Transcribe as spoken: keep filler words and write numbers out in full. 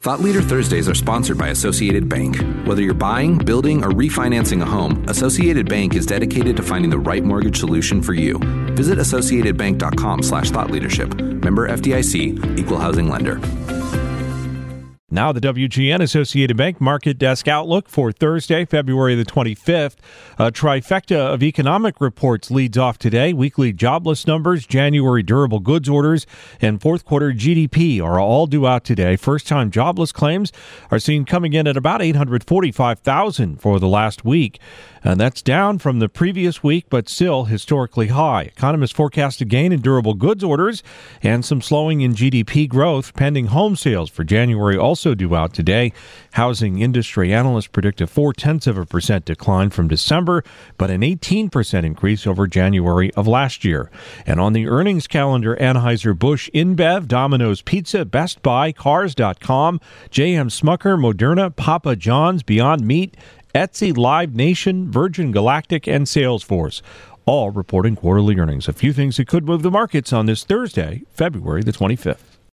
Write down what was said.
Thought Leader Thursdays are sponsored by Associated Bank. Whether you're buying, building, or refinancing a home, Associated Bank is dedicated to finding the right mortgage solution for you. Visit associatedbank.com slash thought leadership. Member F D I C, Equal Housing Lender. Now the W G N Associated Bank Market Desk Outlook for Thursday, February the twenty-fifth. A trifecta of economic reports leads off today. Weekly jobless numbers, January durable goods orders, and fourth quarter G D P are all due out today. First-time jobless claims are seen coming in at about eight hundred forty-five thousand for the last week. And that's down from the previous week, but still historically high. Economists forecast a gain in durable goods orders and some slowing in G D P growth. Pending home sales for January also due out today. Housing industry analysts predict a four-tenths of a percent decline from December, but an eighteen percent increase over January of last year. And on the earnings calendar, Anheuser-Busch, InBev, Domino's Pizza, Best Buy, Cars dot com, J M Smucker, Moderna, Papa John's, Beyond Meat, Etsy, Live Nation, Virgin Galactic, and Salesforce, all reporting quarterly earnings. A few things that could move the markets on this Thursday, February the twenty-fifth.